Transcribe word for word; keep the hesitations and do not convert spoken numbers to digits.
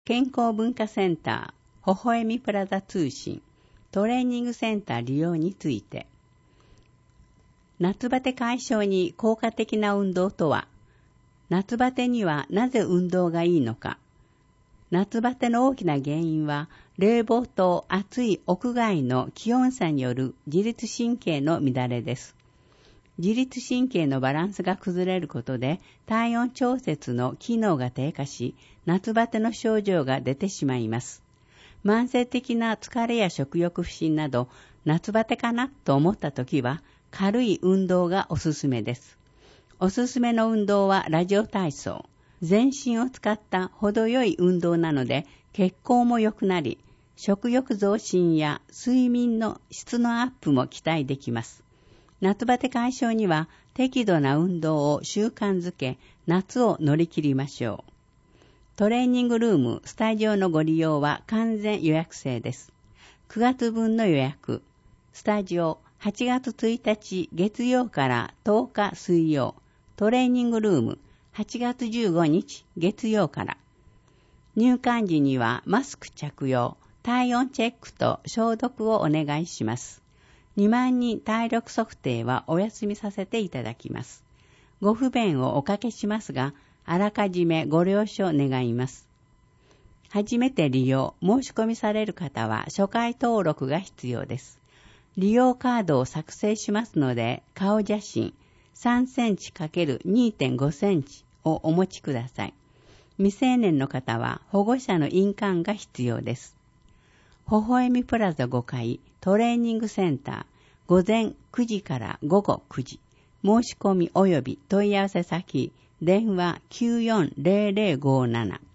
健康文化センター、微笑みプラザ通信、トレーニングセンター利用について。夏バテ解消に効果的な運動とは、夏バテにはなぜ運動がいいのか。夏バテの大きな原因は、冷房と暑い屋外の気温差による自律神経の乱れです。自律神経のバランスが崩れることで体温調節の機能が低下し、夏バテの症状が出てしまいます。慢性的な疲れや食欲不振など、夏バテかなと思ったときは、軽い運動がおすすめです。おすすめの運動はラジオ体操。全身を使った程よい運動なので、血行も良くなり、食欲増進や睡眠の質のアップも期待できます。夏バテ解消には適度な運動を習慣づけ、夏を乗り切りましょう。トレーニングルーム、スタジオのご利用は完全予約制です。くがつぶんの予約。スタジオ、はちがつついたち月曜からとおか水曜。トレーニングルーム、はちがつじゅうごにち月曜から。入館時にはマスク着用、体温チェックと消毒をお願いします。にまんにん体力測定はお休みさせていただきます。ご不便をおかけしますが、あらかじめご了承願います。初めて利用、申し込みされる方は初回登録が必要です。利用カードを作成しますので、顔写真 さんセンチ×にてんご センチをお持ちください。未成年の方は保護者の印鑑が必要です。微笑みプラザごかいトレーニングセンター、午前くじから午後くじ。申し込み及び問い合わせ先、電話 きゅうよんゼロゼロごなな。